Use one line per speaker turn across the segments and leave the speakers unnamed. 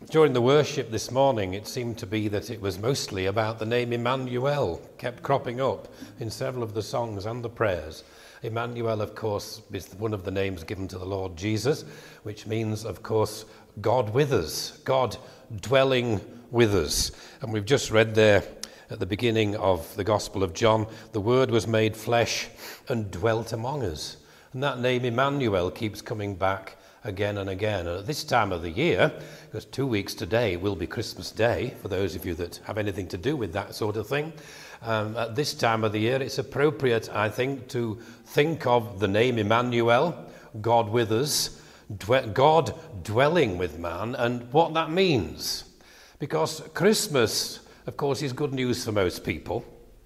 During the worship this morning, it seemed to be that it was mostly about the name Emmanuel, kept cropping up in several of the songs and the prayers. Emmanuel, of course, is one of the names given to the Lord Jesus, which means, of course, God with us, God dwelling with us. And we've just read there at the beginning of the Gospel of John, the Word was made flesh and dwelt among us. And that name Emmanuel keeps coming back again and again. And at this time of the year, because 2 weeks today will be Christmas Day, for those of you that have anything to do with that sort of thing, at this time of the year, it's appropriate, I think, to think of the name Emmanuel, God with us, God dwelling with man, and what that means. Because Christmas, of course, is good news for most people,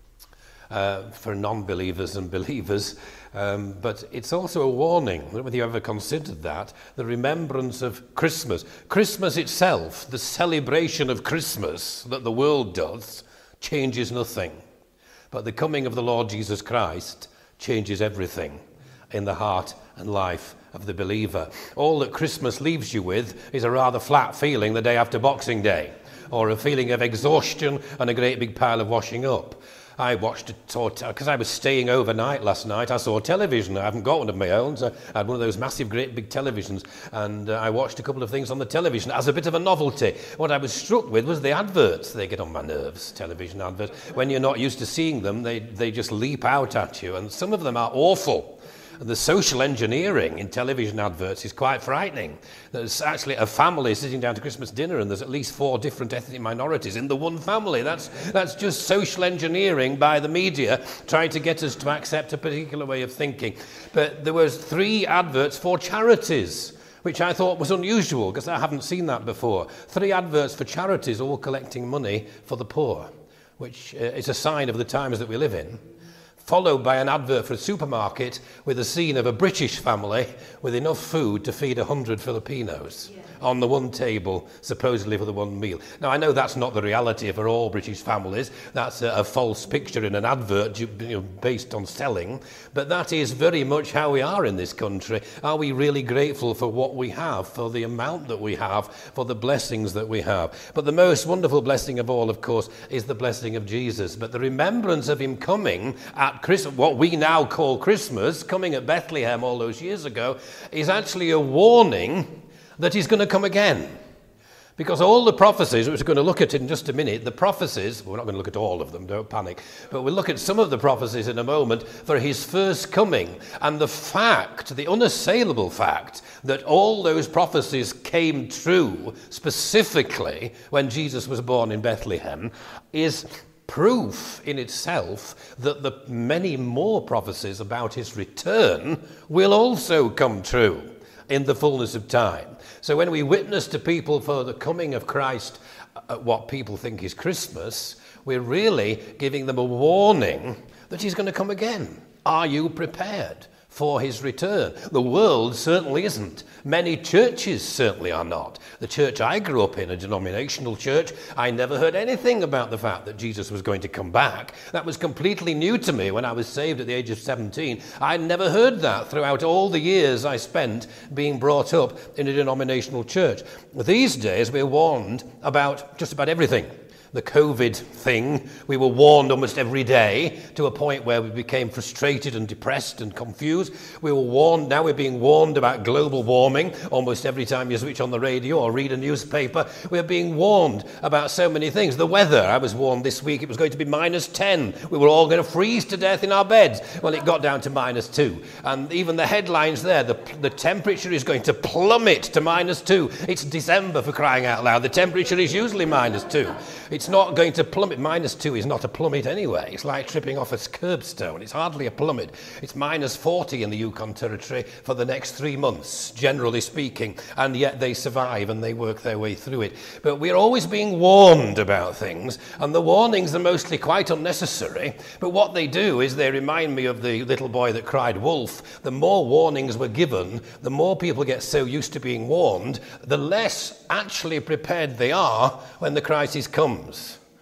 for non-believers and believers, but it's also a warning. I don't know whether you ever considered that, the remembrance of Christmas. Christmas itself, the celebration of Christmas that the world does, changes nothing. But the coming of the Lord Jesus Christ changes everything in the heart and life of the believer. All that Christmas leaves you with is a rather flat feeling the day after Boxing Day, or a feeling of exhaustion and a great big pile of washing up. I watched because I was staying overnight last night. I saw television. I haven't got one of my own, so I had one of those massive, great big televisions, and I watched a couple of things on the television as a bit of a novelty. What I was struck with was the adverts. They get on my nerves, television adverts. When you're not used to seeing them, they just leap out at you, and some of them are awful. The social engineering in television adverts is quite frightening. There's actually a family sitting down to Christmas dinner and there's at least 4 different ethnic minorities in the one family. That's just social engineering by the media trying to get us to accept a particular way of thinking. But there was 3 adverts for charities, which I thought was unusual because I haven't seen that before. 3 adverts for charities all collecting money for the poor, which is a sign of the times that we live in. Followed by an advert for a supermarket with a scene of a British family with enough food to feed 100 Filipinos on the one table, supposedly for the one meal. Now, I know that's not the reality for all British families. That's a false picture in an advert based on selling. But that is very much how we are in this country. Are we really grateful for what we have, for the amount that we have, for the blessings that we have? But the most wonderful blessing of all, of course, is the blessing of Jesus. But the remembrance of him coming at Christmas, what we now call Christmas, coming at Bethlehem all those years ago, is actually a warning that he's going to come again. Because all the prophecies, which we're going to look at in just a minute, the prophecies, we're not going to look at all of them, don't panic, but we'll look at some of the prophecies in a moment for his first coming. And the fact, the unassailable fact, that all those prophecies came true specifically when Jesus was born in Bethlehem is proof in itself that the many more prophecies about his return will also come true in the fullness of time. So when we witness to people for the coming of Christ at what people think is Christmas, we're really giving them a warning that he's going to come again. Are you prepared for his return? The world certainly isn't. Many churches certainly are not. The church I grew up in, a denominational church, I never heard anything about the fact that Jesus was going to come back. That was completely new to me when I was saved at the age of 17. I never heard that throughout all the years I spent being brought up in a denominational church. These days we're warned about just about everything. The COVID thing, we were warned almost every day to a point where we became frustrated and depressed and confused. We were warned, now we're being warned about global warming. Almost every time you switch on the radio or read a newspaper, we're being warned about so many things. The weather, I was warned this week it was going to be -10. We were all going to freeze to death in our beds. Well, it got down to -2. And even the headlines there, the temperature is going to plummet to -2. It's December, for crying out loud. The temperature is usually -2. It's not going to plummet. -2 is not a plummet anyway. It's like tripping off a curbstone. It's hardly a plummet. It's -40 in the Yukon Territory for the next 3 months, generally speaking, and yet they survive and they work their way through it. But we're always being warned about things, and the warnings are mostly quite unnecessary. But what they do is they remind me of the little boy that cried wolf. The more warnings were given, the more people get so used to being warned, the less actually prepared they are when the crisis comes.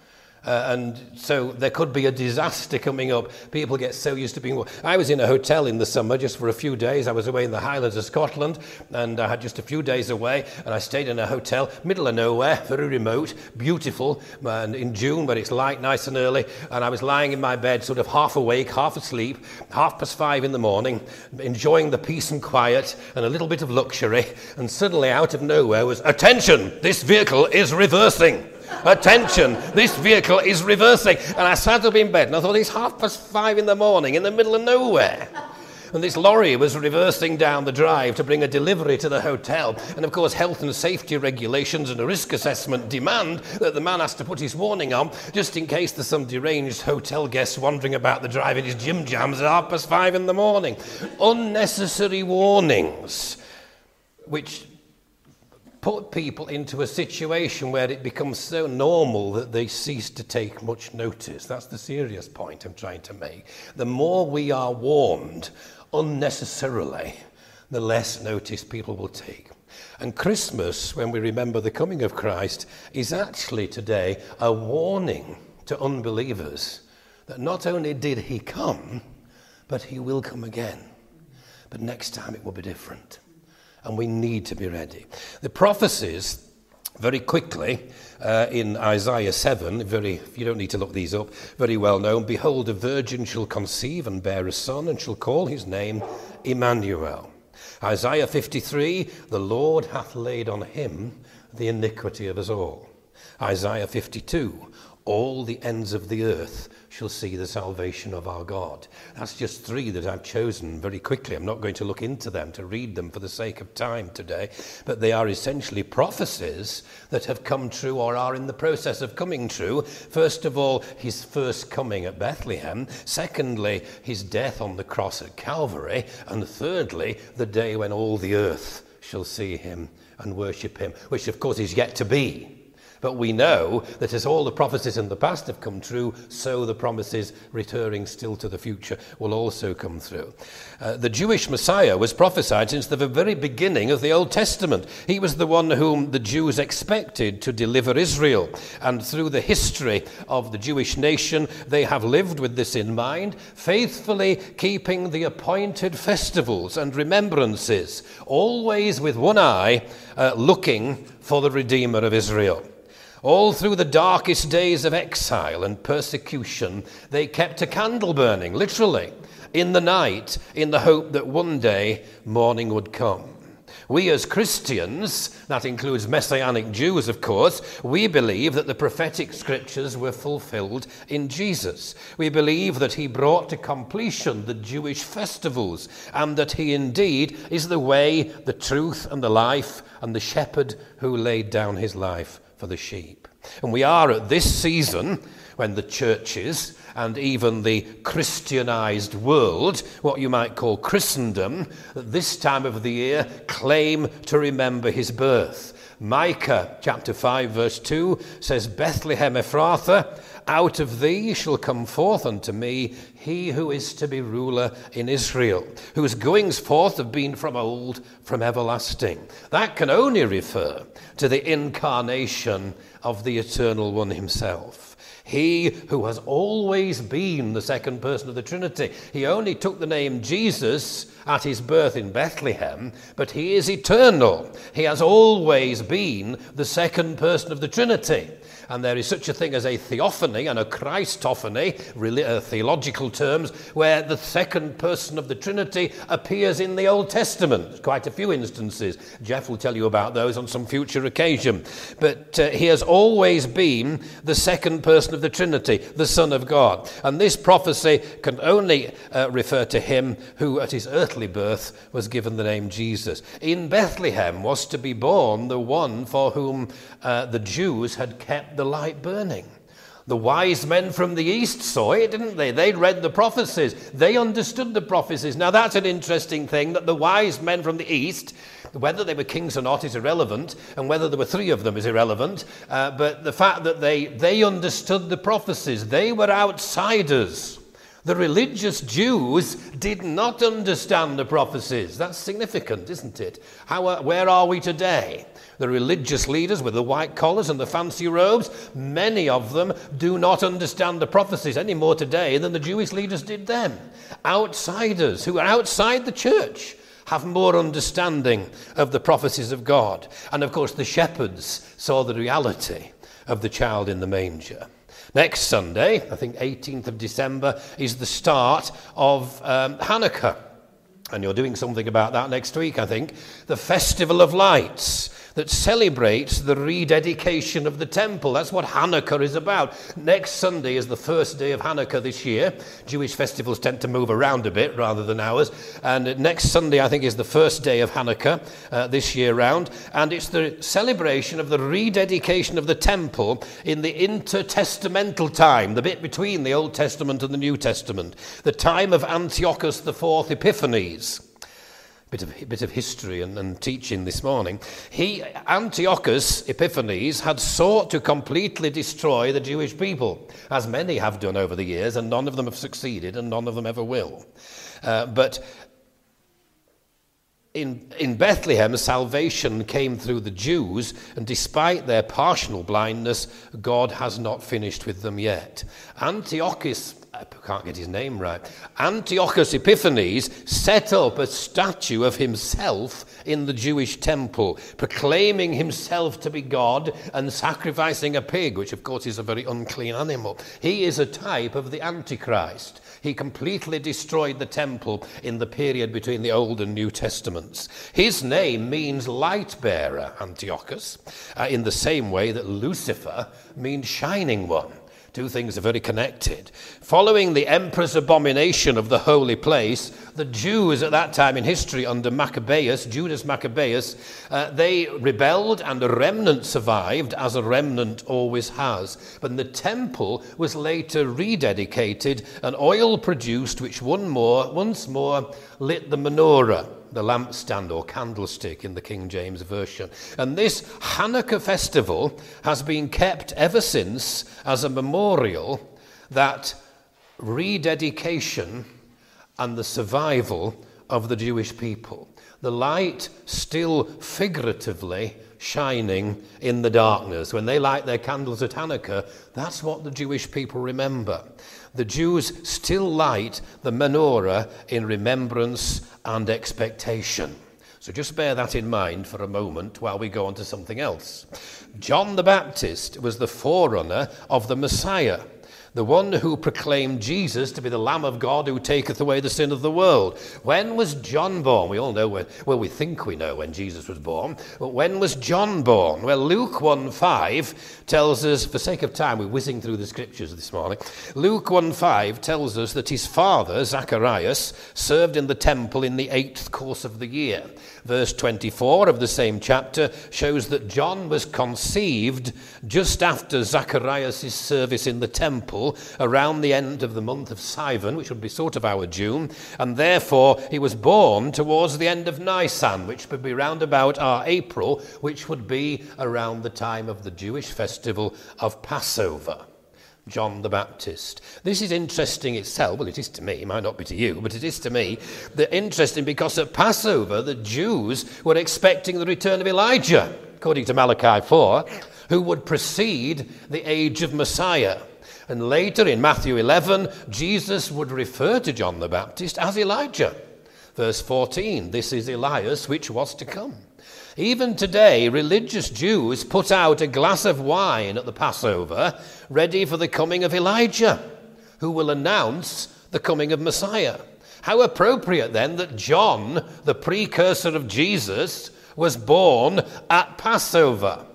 And so there could be a disaster coming up. People get so used to being... I was in a hotel in the summer just for a few days. I was away in the Highlands of Scotland, and I had just a few days away, and I stayed in a hotel, middle of nowhere, very remote, beautiful, and in June, but it's light, nice and early, and I was lying in my bed, sort of half awake, half asleep, 5:30 in the morning, enjoying the peace and quiet and a little bit of luxury, and suddenly out of nowhere was, "Attention, this vehicle is reversing. Attention, this vehicle is reversing." And I sat up in bed and I thought, it's 5:30 in the morning in the middle of nowhere. And this lorry was reversing down the drive to bring a delivery to the hotel. And of course, health and safety regulations and a risk assessment demand that the man has to put his warning on just in case there's some deranged hotel guest wandering about the drive in his gym jams at 5:30 in the morning. Unnecessary warnings, which put people into a situation where it becomes so normal that they cease to take much notice. That's the serious point I'm trying to make. The more we are warned unnecessarily, the less notice people will take. And Christmas, when we remember the coming of Christ, is actually today a warning to unbelievers that not only did he come, but he will come again. But next time it will be different. And we need to be ready. The prophecies, very quickly, in Isaiah 7, you don't need to look these up, very well known. "Behold, a virgin shall conceive and bear a son, and shall call his name Emmanuel." Isaiah 53, "The Lord hath laid on him the iniquity of us all." Isaiah 52, "All the ends of the earth shall see the salvation of our God." That's just three that I've chosen very quickly. I'm not going to look into them, to read them for the sake of time today, but they are essentially prophecies that have come true or are in the process of coming true. First of all, his first coming at Bethlehem. Secondly, his death on the cross at Calvary. And thirdly, the day when all the earth shall see him and worship him, which of course is yet to be. But we know that as all the prophecies in the past have come true, so the promises returning still to the future will also come through. The Jewish Messiah was prophesied since the very beginning of the Old Testament. He was the one whom the Jews expected to deliver Israel. And through the history of the Jewish nation, they have lived with this in mind, faithfully keeping the appointed festivals and remembrances, always with one eye looking for the Redeemer of Israel. All through the darkest days of exile and persecution, they kept a candle burning, literally, in the night, in the hope that one day morning would come. We as Christians, that includes Messianic Jews, of course, we believe that the prophetic scriptures were fulfilled in Jesus. We believe that he brought to completion the Jewish festivals, and that he indeed is the way, the truth, and the life, and the shepherd who laid down his life for the sheep. And we are at this season when the churches and even the Christianized world, what you might call Christendom, at this time of the year claim to remember his birth. Micah chapter 5 verse 2 says, "Bethlehem Ephrathah, out of thee shall come forth unto me he who is to be ruler in Israel, whose goings forth have been from old, from everlasting." That can only refer to the incarnation of the Eternal One himself. He who has always been the second person of the Trinity. He only took the name Jesus at his birth in Bethlehem, but he is eternal. He has always been the second person of the Trinity. And there is such a thing as a theophany and a Christophany, theological terms, where the second person of the Trinity appears in the Old Testament. Quite a few instances. Jeff will tell you about those on some future occasion. But he has always been the second person of the Trinity, the Son of God. And this prophecy can only refer to him who at his earthly birth was given the name Jesus. In Bethlehem was to be born the one for whom the Jews had kept the light burning. The wise men from the east saw it, didn't they? They'd read the prophecies. They understood the prophecies. Now that's an interesting thing, that the wise men from the east, whether they were kings or not is irrelevant, and whether there were three of them is irrelevant, but the fact that they understood the prophecies. They were outsiders. The religious Jews did not understand the prophecies. That's significant, isn't it? Where are we today? The religious leaders with the white collars and the fancy robes, many of them do not understand the prophecies any more today than the Jewish leaders did then. Outsiders who are outside the church have more understanding of the prophecies of God. And of course, the shepherds saw the reality of the child in the manger. Next Sunday, I think 18th of December, is the start of Hanukkah. And you're doing something about that next week, I think. The Festival of Lights that celebrates the rededication of the temple. That's what Hanukkah is about. Next Sunday is the first day of Hanukkah this year. Jewish festivals tend to move around a bit rather than ours. And next Sunday, I think, is the first day of Hanukkah this year round. And it's the celebration of the rededication of the temple in the intertestamental time, the bit between the Old Testament and the New Testament, the time of Antiochus IV Epiphanes. Bit of history and teaching this morning. Antiochus Epiphanes had sought to completely destroy the Jewish people, as many have done over the years, and none of them have succeeded, and none of them ever will. But in Bethlehem, salvation came through the Jews, and despite their partial blindness, God has not finished with them yet. Antiochus, I can't get his name right, Antiochus Epiphanes set up a statue of himself in the Jewish temple, proclaiming himself to be God and sacrificing a pig, which of course is a very unclean animal. He is a type of the Antichrist. He completely destroyed the temple in the period between the Old and New Testaments. His name means light bearer, Antiochus, in the same way that Lucifer means shining one. Two things are very connected. Following the emperor's abomination of the holy place, the Jews at that time in history under Maccabeus, Judas Maccabeus, they rebelled and a remnant survived, as a remnant always has. But the temple was later rededicated and oil produced, which once more lit the menorah, the lampstand or candlestick in the King James Version. And this Hanukkah festival has been kept ever since as a memorial that rededication and the survival of the Jewish people. The light still figuratively shining in the darkness. When they light their candles at Hanukkah, that's what the Jewish people remember. The Jews still light the menorah in remembrance and expectation. So just bear that in mind for a moment while we go on to something else. John the Baptist was the forerunner of the Messiah, the one who proclaimed Jesus to be the Lamb of God who taketh away the sin of the world. When was John born? We all know when, well, we think we know when Jesus was born. But when was John born? Well, Luke 1:5 tells us, for sake of time, we're whizzing through the scriptures this morning. Luke 1:5 tells us that his father, Zacharias, served in the temple in the 8th course of the year. Verse 24 of the same chapter shows that John was conceived just after Zacharias' service in the temple, around the end of the month of Sivan, which would be sort of our June, and therefore he was born towards the end of Nisan, which would be round about our April, which would be around the time of the Jewish festival of Passover. John the Baptist. This is interesting itself. Well, it is to me. It might not be to you, but it is to me. They're interesting because at Passover, the Jews were expecting the return of Elijah, according to Malachi 4, who would precede the age of Messiah. And later in Matthew 11, Jesus would refer to John the Baptist as Elijah. Verse 14, this is Elias which was to come. Even today, religious Jews put out a glass of wine at the Passover, ready for the coming of Elijah, who will announce the coming of Messiah. How appropriate then that John, the precursor of Jesus, was born at Passover.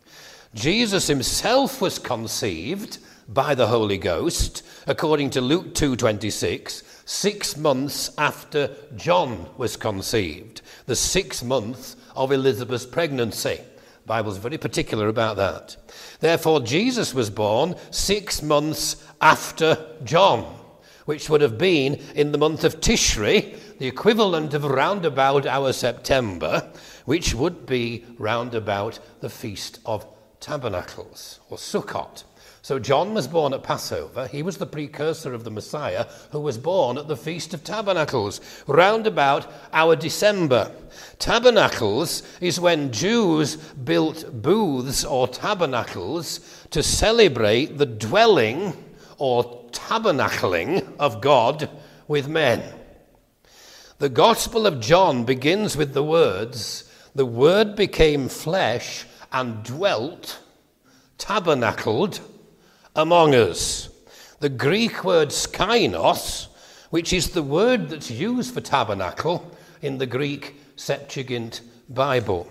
Jesus himself was conceived by the Holy Ghost, according to Luke 2:26, 6 months after John was conceived, the 6th month of Elizabeth's pregnancy. The Bible's very particular about that. Therefore, Jesus was born 6 months after John, which would have been in the month of Tishri, the equivalent of round about our September, which would be round about the Feast of Tabernacles, or Sukkot. So John was born at Passover. He was the precursor of the Messiah who was born at the Feast of Tabernacles, round about our December. Tabernacles is when Jews built booths or tabernacles to celebrate the dwelling or tabernacling of God with men. The Gospel of John begins with the words, "The Word became flesh and dwelt," tabernacled, among us. The Greek word skainos, which is the word that's used for tabernacle in the Greek Septuagint Bible.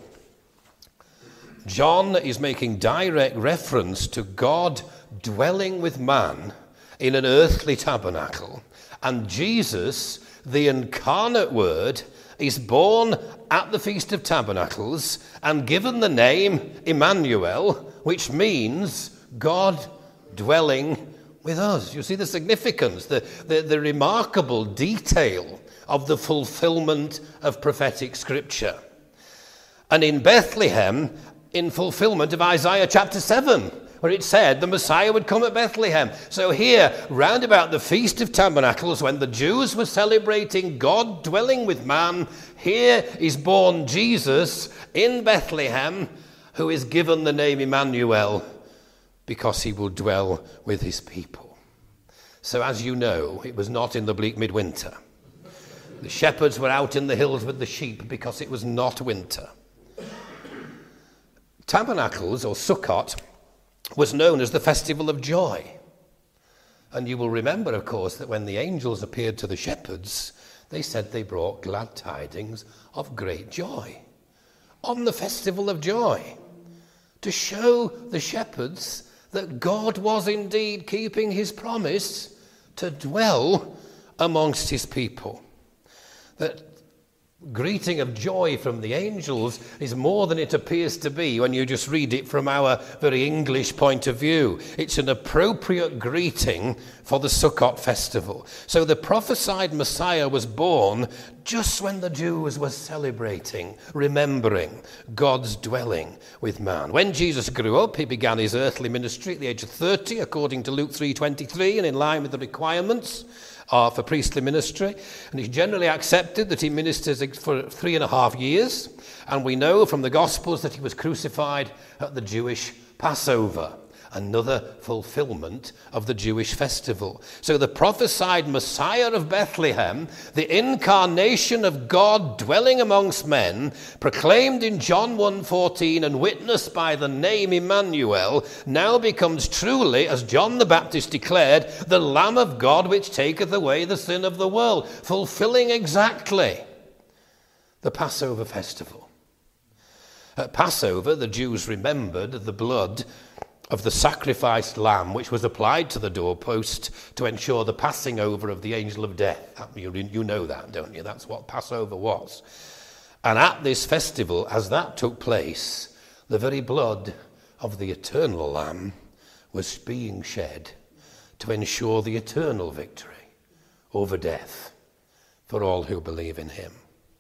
John is making direct reference to God dwelling with man in an earthly tabernacle, and Jesus, the incarnate Word, is born at the Feast of Tabernacles and given the name Emmanuel, which means God dwelling with us. You see the significance, the remarkable detail of the fulfillment of prophetic scripture. And in Bethlehem, in fulfillment of Isaiah chapter 7, where it said the Messiah would come at Bethlehem. So here, round about the Feast of Tabernacles, when the Jews were celebrating God dwelling with man, here is born Jesus in Bethlehem, who is given the name Emmanuel, because he will dwell with his people. So as you know, it was not in the bleak midwinter. The shepherds were out in the hills with the sheep because it was not winter. Tabernacles, or Sukkot, was known as the festival of joy. And you will remember, of course, that when the angels appeared to the shepherds, they said they brought glad tidings of great joy on the festival of joy, to show the shepherds that God was indeed keeping his promise to dwell amongst his people. That greeting of joy from the angels is more than it appears to be when you just read it from our very English point of view. It's an appropriate greeting for the Sukkot festival. So the prophesied Messiah was born just when the Jews were celebrating, remembering God's dwelling with man. When Jesus grew up, he began his earthly ministry at the age of 30, according to Luke 3:23, and in line with the requirements for priestly ministry. And it's generally accepted that he ministers for 3.5 years. And we know from the Gospels that he was crucified at the Jewish Passover, another fulfillment of the Jewish festival. So the prophesied Messiah of Bethlehem, the incarnation of God dwelling amongst men, proclaimed in John 1:14 and witnessed by the name Emmanuel, now becomes truly, as John the Baptist declared, the Lamb of God which taketh away the sin of the world, fulfilling exactly the Passover festival. At Passover, the Jews remembered the blood of the sacrificed lamb which was applied to the doorpost to ensure the passing over of the angel of death. You know that, don't you? That's what Passover was. And at this festival, as that took place, the very blood of the eternal lamb was being shed to ensure the eternal victory over death for all who believe in him.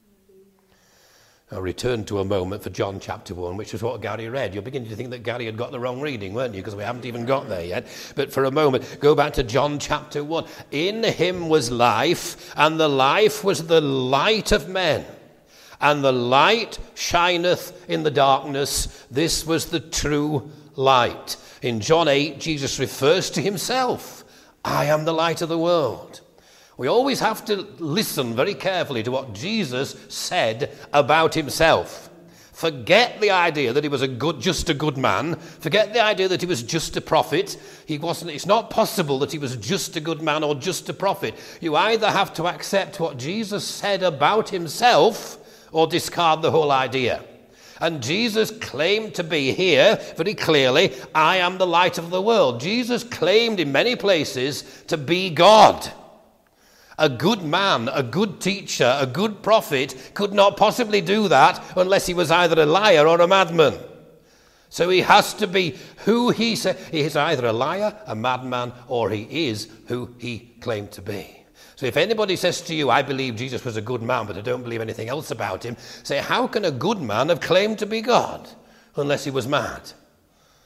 I'll return to a moment for John chapter 1, which is what Gary read. You're beginning to think that Gary had got the wrong reading, weren't you? Because we haven't even got there yet. But for a moment, go back to John chapter 1. In him was life, and the life was the light of men. And the light shineth in the darkness. This was the true light. In John 8, Jesus refers to himself. I am the light of the world. We always have to listen very carefully to what Jesus said about himself. Forget the idea that he was just a good man. Forget the idea that he was just a prophet. It's not possible that he was just a good man or just a prophet. You either have to accept what Jesus said about himself or discard the whole idea. And Jesus claimed to be here very clearly, I am the light of the world. Jesus claimed in many places to be God. A good man, a good teacher, a good prophet could not possibly do that unless he was either a liar or a madman. So he has to be who he said. He is either a liar, a madman, or he is who he claimed to be. So if anybody says to you, I believe Jesus was a good man, but I don't believe anything else about him, say, how can a good man have claimed to be God unless he was mad?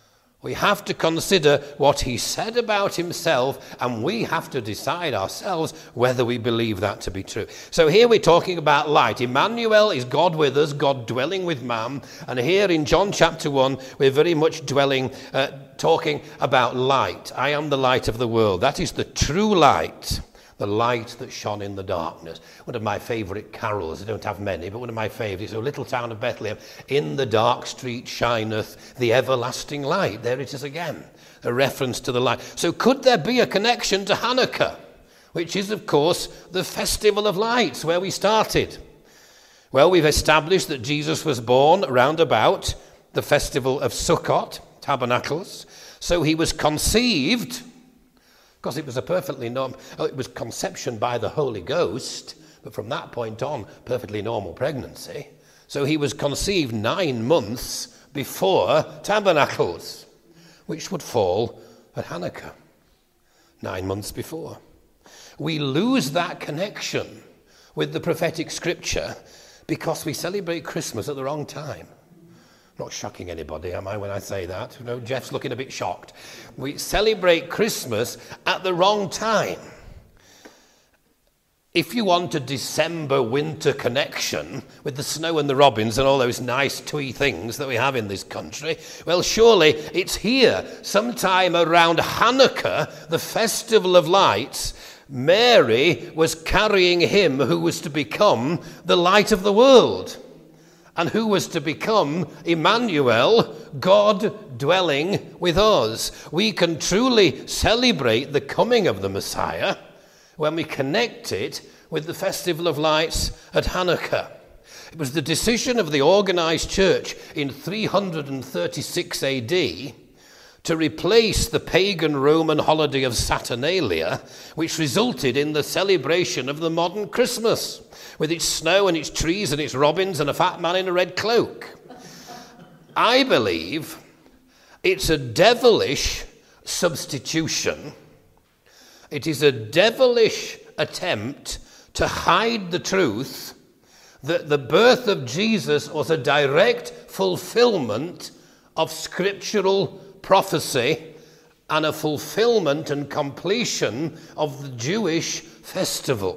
We have to consider what he said about himself, and we have to decide ourselves whether we believe that to be true. So here we're talking about light. Emmanuel is God with us, God dwelling with man. And here in John chapter 1, we're very much talking about light. I am the light of the world. That is the true light. The light that shone in the darkness. One of my favourite carols, I don't have many, but one of my favourites, O little town of Bethlehem, in the dark street shineth the everlasting light. There it is again, a reference to the light. So could there be a connection to Hanukkah, which is, of course, the festival of lights, where we started? Well, we've established that Jesus was born round about the festival of Sukkot, Tabernacles. So he was conceived, because it was it was conception by the Holy Ghost, but from that point on, perfectly normal pregnancy. So he was conceived 9 months before Tabernacles, which would fall at Hanukkah, 9 months before. We lose that connection with the prophetic scripture because we celebrate Christmas at the wrong time. Not shocking anybody, am I, when I say that? No, Jeff's looking a bit shocked. We celebrate Christmas at the wrong time. If you want a December-winter connection with the snow and the robins and all those nice twee things that we have in this country, well, surely it's here. Sometime around Hanukkah, the festival of lights, Mary was carrying him who was to become the light of the world, and who was to become Emmanuel, God dwelling with us. We can truly celebrate the coming of the Messiah when we connect it with the festival of lights at Hanukkah. It was the decision of the organized church in 336 AD to replace the pagan Roman holiday of Saturnalia, which resulted in the celebration of the modern Christmas, with its snow and its trees and its robins and a fat man in a red cloak. I believe it's a devilish substitution. It is a devilish attempt to hide the truth that the birth of Jesus was a direct fulfillment of scriptural prophecy and a fulfillment and completion of the Jewish festival.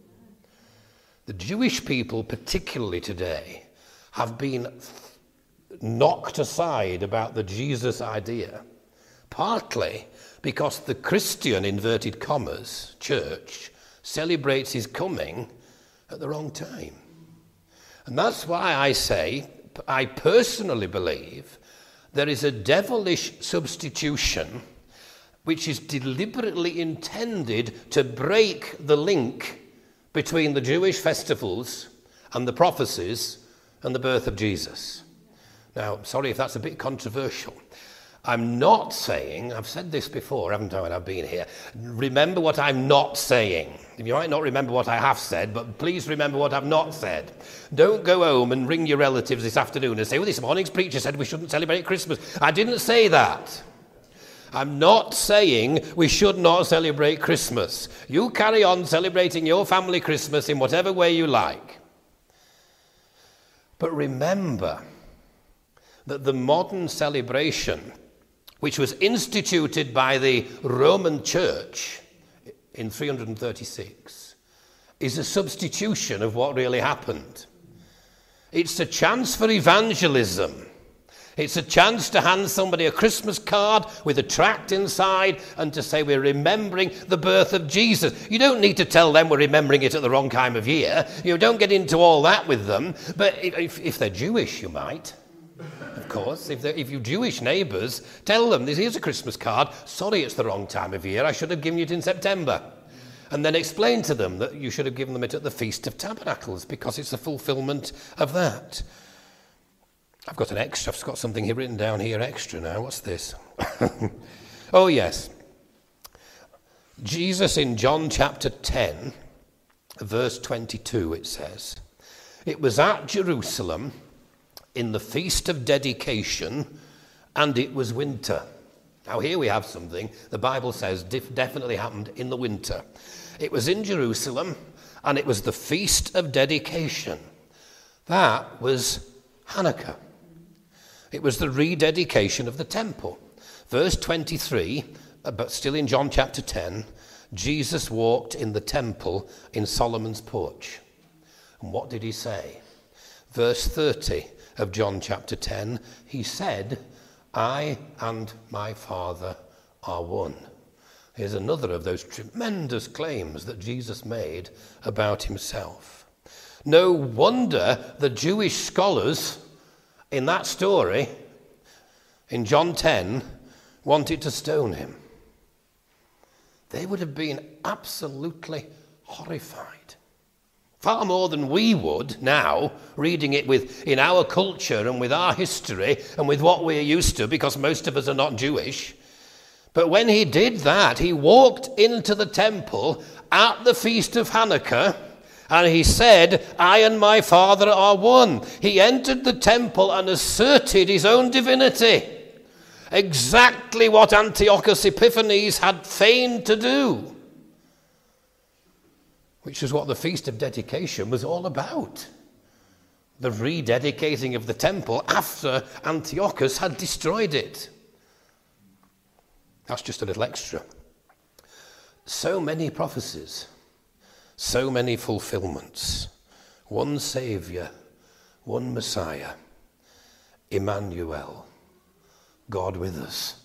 The Jewish people, particularly today, have been knocked aside about the Jesus idea, partly because the Christian, inverted commas, church celebrates his coming at the wrong time. And that's why I say, I personally believe, there is a devilish substitution which is deliberately intended to break the link between the Jewish festivals and the prophecies and the birth of Jesus. Now, sorry if that's a bit controversial. I'm not saying, I've said this before, haven't I, when I've been here. Remember what I'm not saying. You might not remember what I have said, but please remember what I've not said. Don't go home and ring your relatives this afternoon and say, well, this morning's preacher said we shouldn't celebrate Christmas. I didn't say that. I'm not saying we should not celebrate Christmas. You carry on celebrating your family Christmas in whatever way you like. But remember that the modern celebration, which was instituted by the Roman Church in 336, is a substitution of what really happened. It's a chance for evangelism. It's a chance to hand somebody a Christmas card with a tract inside and to say we're remembering the birth of Jesus. You don't need to tell them we're remembering it at the wrong time of year. You don't get into all that with them. But if they're Jewish, you might. Of course, if you've Jewish neighbours, tell them, here's a Christmas card. Sorry, it's the wrong time of year. I should have given you it in September. And then explain to them that you should have given them it at the Feast of Tabernacles because it's a fulfilment of that. I've got something here written down here extra now. What's this? Oh, yes. Jesus in John chapter 10, verse 22, it says, "It was at Jerusalem in the Feast of Dedication, and it was winter." Now here we have something the Bible says definitely happened in the winter. It was in Jerusalem, and it was the Feast of Dedication. That was Hanukkah. It was the rededication of the temple. Verse 23, but still in John chapter 10, Jesus walked in the temple in Solomon's porch. And what did he say? Verse 30 of John chapter 10, he said, I and my Father are one. Here's another of those tremendous claims that Jesus made about himself. No wonder the Jewish scholars in that story, in John 10, wanted to stone him. They would have been absolutely horrified. Far more than we would now, reading it in our culture and with our history and with what we're used to, because most of us are not Jewish. But when he did that, he walked into the temple at the Feast of Hanukkah, and he said, I and my Father are one. He entered the temple and asserted his own divinity. Exactly what Antiochus Epiphanes had feigned to do, which is what the Feast of Dedication was all about. The rededicating of the temple after Antiochus had destroyed it. That's just a little extra. So many prophecies, so many fulfillments. One Saviour, one Messiah, Emmanuel, God with us.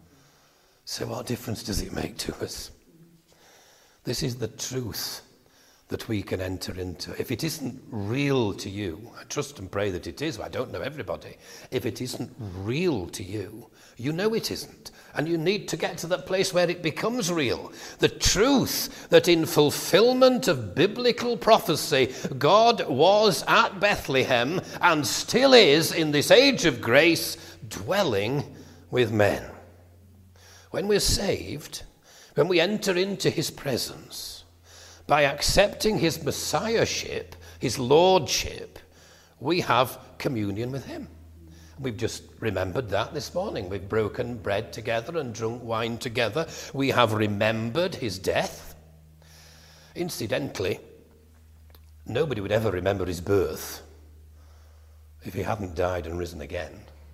So what difference does it make to us? This is the truth that we can enter into. If it isn't real to you, I trust and pray that it is, but I don't know everybody. If it isn't real to you, you know it isn't. And you need to get to that place where it becomes real. The truth that in fulfillment of biblical prophecy, God was at Bethlehem and still is in this age of grace dwelling with men. When we're saved, when we enter into his presence, by accepting his messiahship, his lordship, we have communion with him. We've just remembered that this morning. We've broken bread together and drunk wine together. We have remembered his death. Incidentally, nobody would ever remember his birth if he hadn't died and risen again.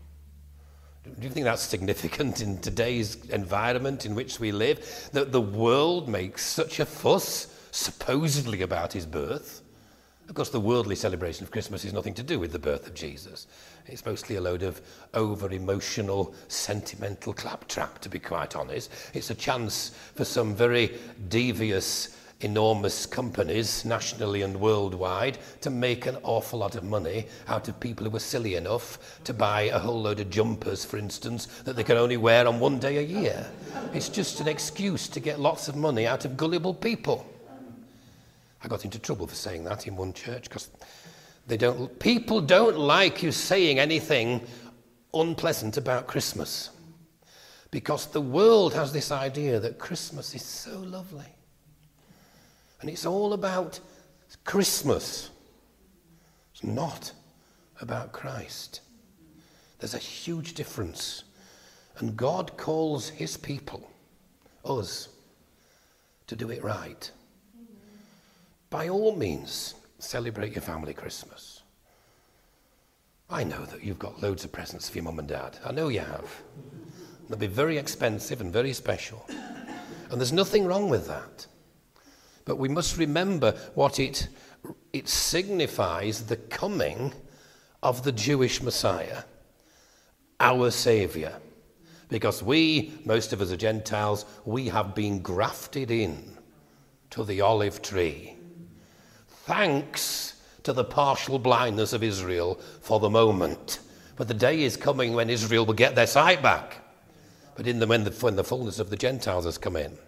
Do you think that's significant in today's environment in which we live? That the world makes such a fuss, supposedly, about his birth. Of course, the worldly celebration of Christmas is nothing to do with the birth of Jesus. It's mostly a load of over-emotional, sentimental claptrap, to be quite honest. It's a chance for some very devious, enormous companies, nationally and worldwide, to make an awful lot of money out of people who were silly enough to buy a whole load of jumpers, for instance, that they can only wear on one day a year. It's just an excuse to get lots of money out of gullible people. I got into trouble for saying that in one church because people don't like you saying anything unpleasant about Christmas, because the world has this idea that Christmas is so lovely and it's all about Christmas. It's not about Christ. There's a huge difference, and God calls his people, us, to do it right. By all means, celebrate your family Christmas. I know that you've got loads of presents for your mum and dad. I know you have. They'll be very expensive and very special. And there's nothing wrong with that. But we must remember what it signifies, the coming of the Jewish Messiah, our Saviour. Because we, most of us are Gentiles, we have been grafted in to the olive tree. Thanks to the partial blindness of Israel for the moment. But the day is coming when Israel will get their sight back. But when the fullness of the Gentiles has come in.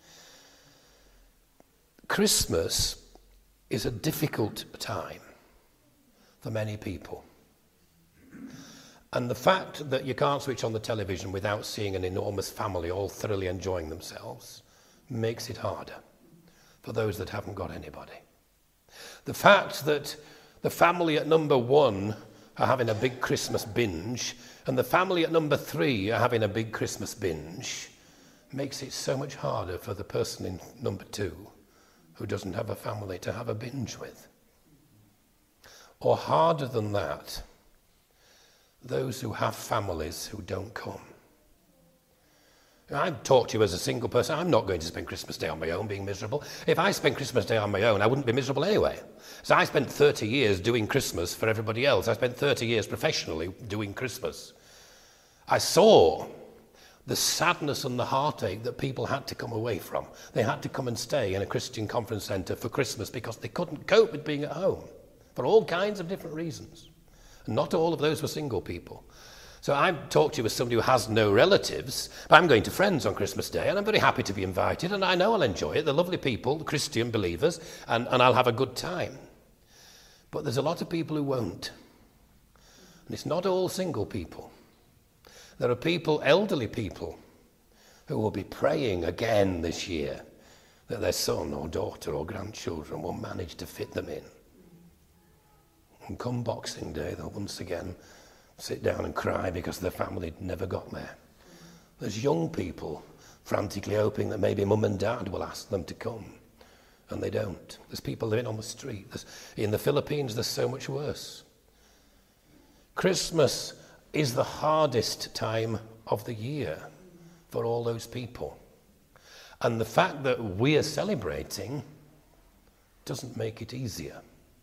Christmas is a difficult time for many people. And the fact that you can't switch on the television without seeing an enormous family all thoroughly enjoying themselves makes it harder for those that haven't got anybody. The fact that the family at number 1 are having a big Christmas binge and the family at number 3 are having a big Christmas binge makes it so much harder for the person in number 2 who doesn't have a family to have a binge with. Or harder than that, those who have families who don't come. I've talked to you as a single person. I'm not going to spend Christmas Day on my own being miserable. If I spent Christmas Day on my own, I wouldn't be miserable anyway. So I spent 30 years doing Christmas for everybody else. I spent 30 years professionally doing Christmas. I saw the sadness and the heartache that people had to come away from. They had to come and stay in a Christian conference centre for Christmas because they couldn't cope with being at home for all kinds of different reasons. And not all of those were single people. So I've talked to you as somebody who has no relatives, but I'm going to friends on Christmas Day, and I'm very happy to be invited, and I know I'll enjoy it. They're lovely people, Christian believers, and I'll have a good time. But there's a lot of people who won't. And it's not all single people. There are people, elderly people, who will be praying again this year that their son or daughter or grandchildren will manage to fit them in. And come Boxing Day, they'll once again sit down and cry because their family never got there. There's young people frantically hoping that maybe mum and dad will ask them to come, and they don't. There's people living on the street. In the Philippines, there's so much worse. Christmas is the hardest time of the year for all those people. And the fact that we are celebrating doesn't make it easier.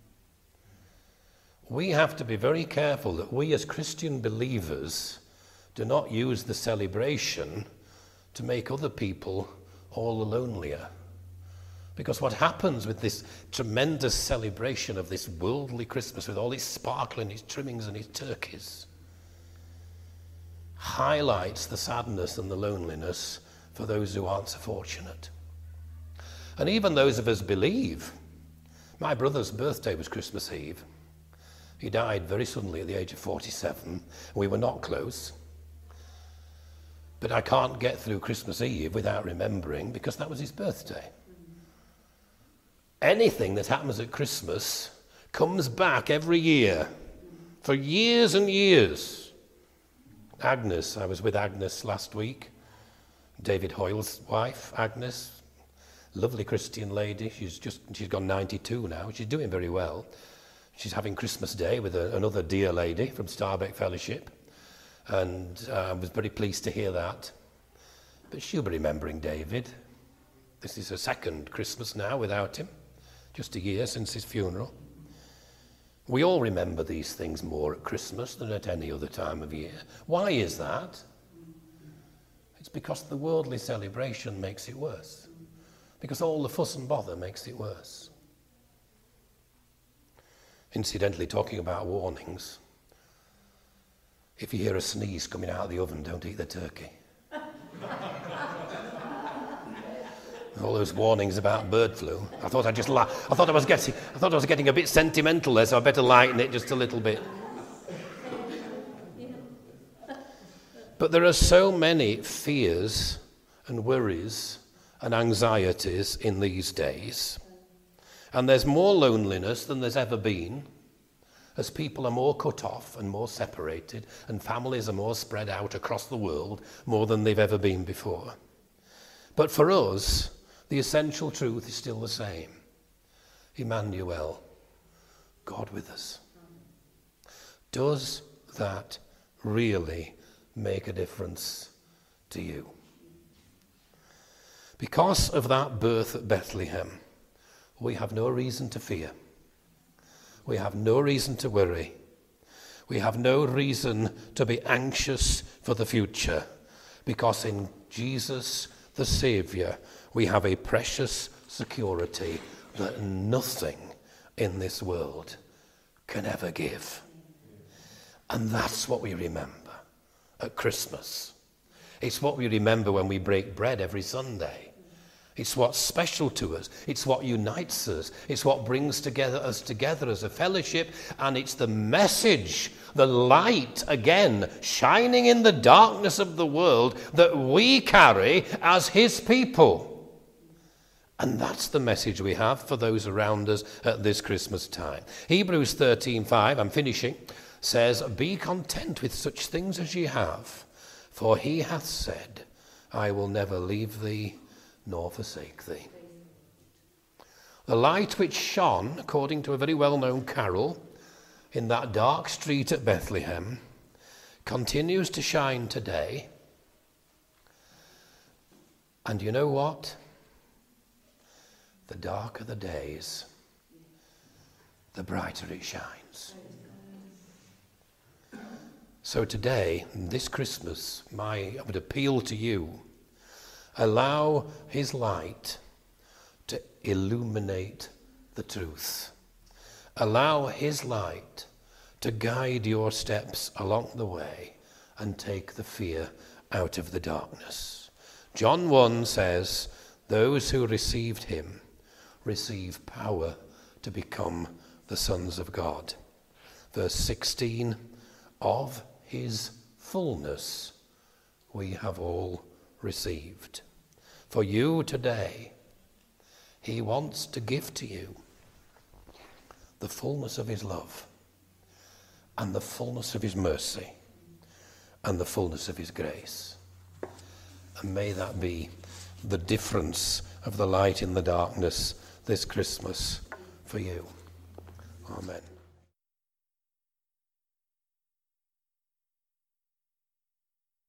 We have to be very careful that we as Christian believers do not use the celebration to make other people all the lonelier. Because what happens with this tremendous celebration of this worldly Christmas with all its sparkle and its trimmings and its turkeys highlights the sadness and the loneliness for those who aren't so fortunate. And even those of us believe. My brother's birthday was Christmas Eve. He died very suddenly at the age of 47. We were not close. But I can't get through Christmas Eve without remembering, because that was his birthday. Anything that happens at Christmas comes back every year, for years and years. Agnes, I was with Agnes last week, David Hoyle's wife, Agnes, lovely Christian lady. She's gone 92 now. She's doing very well. She's having Christmas Day with another dear lady from Starbeck Fellowship, and I was very pleased to hear that. But she'll be remembering David. This is her second Christmas now without him, just a year since his funeral. We all remember these things more at Christmas than at any other time of year. Why is that? It's because the worldly celebration makes it worse. Because all the fuss and bother makes it worse. Incidentally, talking about warnings, if you hear a sneeze coming out of the oven, don't eat the turkey. All those warnings about bird flu. I thought I was getting a bit sentimental there, so I better lighten it just a little bit. But there are so many fears and worries and anxieties in these days. And there's more loneliness than there's ever been, as people are more cut off and more separated, and families are more spread out across the world, more than they've ever been before. But for us, the essential truth is still the same. Emmanuel, God with us. Does that really make a difference to you? Because of that birth at Bethlehem, we have no reason to fear. We have no reason to worry. We have no reason to be anxious for the future, because in Jesus, the Saviour, we have a precious security that nothing in this world can ever give. And that's what we remember at Christmas. It's what we remember when we break bread every Sunday. It's what's special to us. It's what unites us. It's what brings us together as a fellowship. And it's the message, the light, again, shining in the darkness of the world that we carry as his people. And that's the message we have for those around us at this Christmas time. Hebrews 13:5, I'm finishing, says, "Be content with such things as ye have, for he hath said, I will never leave thee nor forsake thee." The light which shone, according to a very well-known carol, in that dark street at Bethlehem, continues to shine today. And you know what? The darker the days, the brighter it shines. So today, this Christmas, I would appeal to you, allow his light to illuminate the truth. Allow his light to guide your steps along the way and take the fear out of the darkness. John 1 says, those who received him receive power to become the sons of God. Verse 16, of his fullness we have all received. For you today, he wants to give to you the fullness of his love and the fullness of his mercy and the fullness of his grace. And may that be the difference of the light in the darkness this Christmas for you. Amen.